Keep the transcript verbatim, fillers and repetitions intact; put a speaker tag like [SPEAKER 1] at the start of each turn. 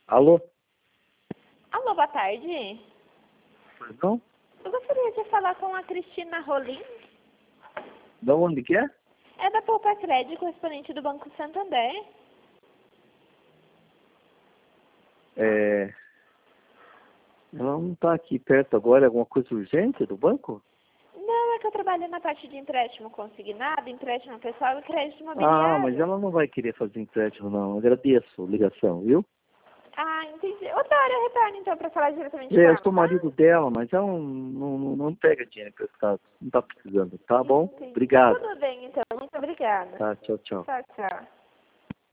[SPEAKER 1] Alô?
[SPEAKER 2] Alô, boa tarde.
[SPEAKER 1] Perdão?
[SPEAKER 2] Eu gostaria de falar com a Cristina Rolim.
[SPEAKER 1] Da onde que é?
[SPEAKER 2] É da Poupa Crédito, correspondente do Banco Santander.
[SPEAKER 1] É... Ela não está aqui perto agora. É alguma coisa urgente do banco?
[SPEAKER 2] Não, é que eu trabalho na parte de empréstimo consignado, empréstimo pessoal e crédito
[SPEAKER 1] Ah, mas
[SPEAKER 2] imobiliário.
[SPEAKER 1] ela não vai querer fazer empréstimo, não. Agradeço a ligação, viu?
[SPEAKER 2] Ah, entendi. Outra hora eu retorno, então, para falar diretamente com
[SPEAKER 1] É, eu
[SPEAKER 2] ela,
[SPEAKER 1] sou
[SPEAKER 2] tá?
[SPEAKER 1] marido dela, mas ela não, não, não não pega dinheiro emprestado. Não está precisando, tá bom?
[SPEAKER 2] Entendi.
[SPEAKER 1] Obrigado.
[SPEAKER 2] Tudo bem, então. Muito obrigada.
[SPEAKER 1] Tá, tchau, tchau.
[SPEAKER 2] Tchau, tchau.